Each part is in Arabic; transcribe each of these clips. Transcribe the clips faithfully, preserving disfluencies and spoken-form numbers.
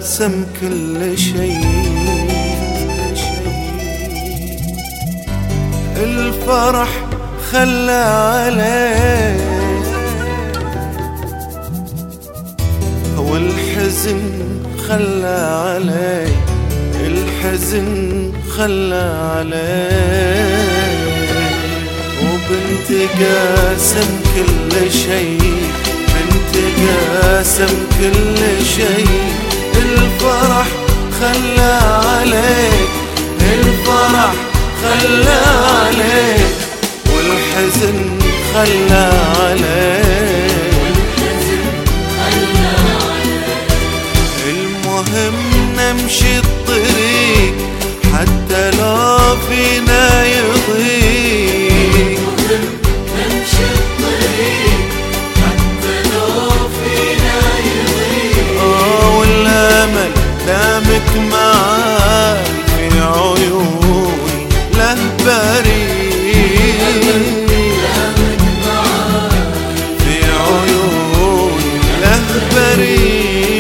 قاسم كل شيء. الفرح خلى عليه والحزن خلى عليه، الحزن خلى عليه. وبنت قاسم كل شيء، بنت قاسم كل شيء. الفرح خلى عليك، الفرح خلى عليك، والحزن خلى عليك، المهم نمشي الطريق حتى لو فينا يضيق، نمشي الطريق حتى لو فينا يضيق. اه والامل دامك معاي في عيوني له بريء، دامك معاي في عيوني له بريء.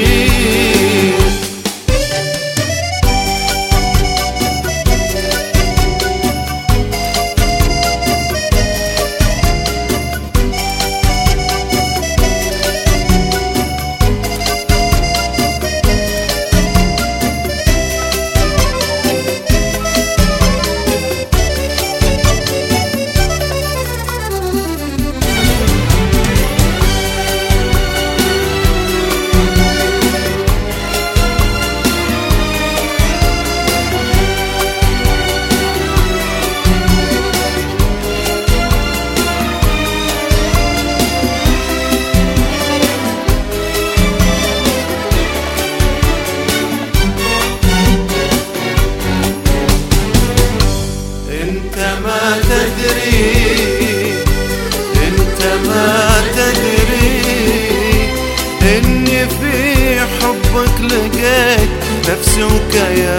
انت ما تدري، انت ما تدري اني في حبك لقيت نفسي وكياني،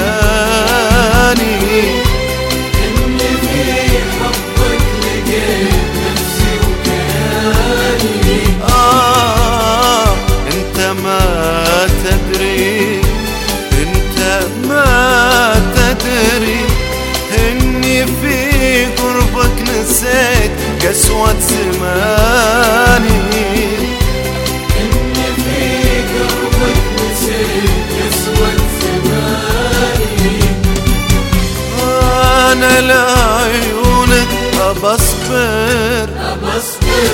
اني في حبك لقيت نفسي وكياني. آه انت ما تدري، انت ما تدري اني في قربك نسيت قسوة زماني، اني في قربك نسيت قسوة زماني. انا لعيونك ابصبر، أبصبر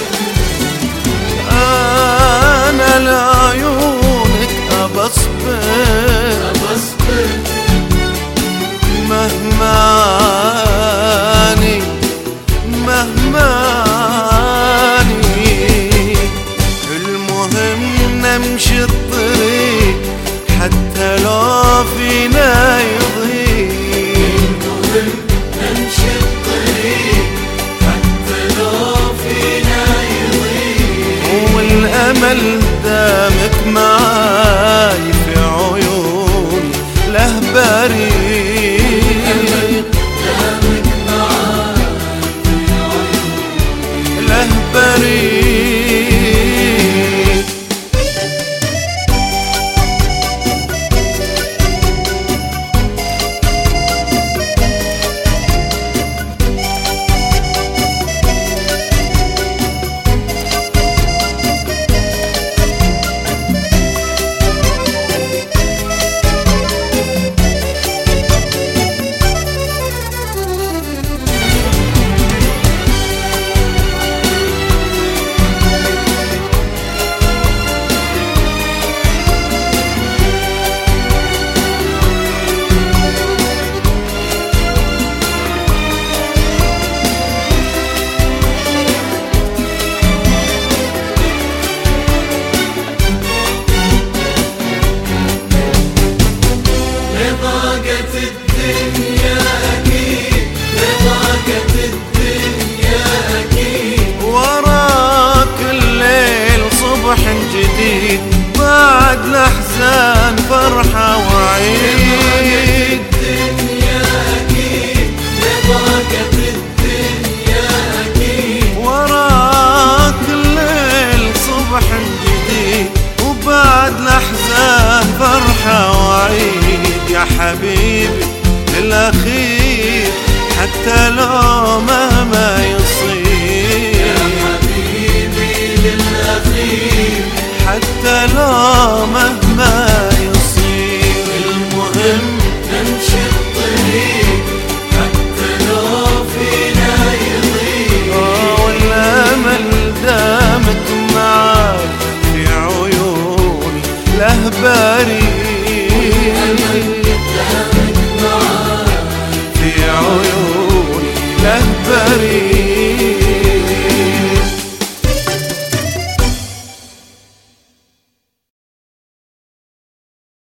انا لعيونك ابصبر، أبصبر مهما عاني مهما عاني. المهم نمشي الطريق حتى لو فينا يضيق، المهم نمشي الطريق حتى لو فينا يضيق. والأمل دامك معاي في عيوني له بريق، دامك معاي في عيوني له بريق. جديد بعد الأحزان فرحة وعيد. الدنيا أكيد لضاقت الدنيا أكيد، وراك الليل صبح جديد وبعد الأحزان فرحة وعيد. يا حبيبي للأخير حتى لو مهما يصير، يا حبيبي للأخير حتى لو مهما يصير. المهم نمشي الطريق حتى لو فينا يضيق، آه والأمل دامت معاك في عيوني له بريء، دامت معاك في عيوني له بريء.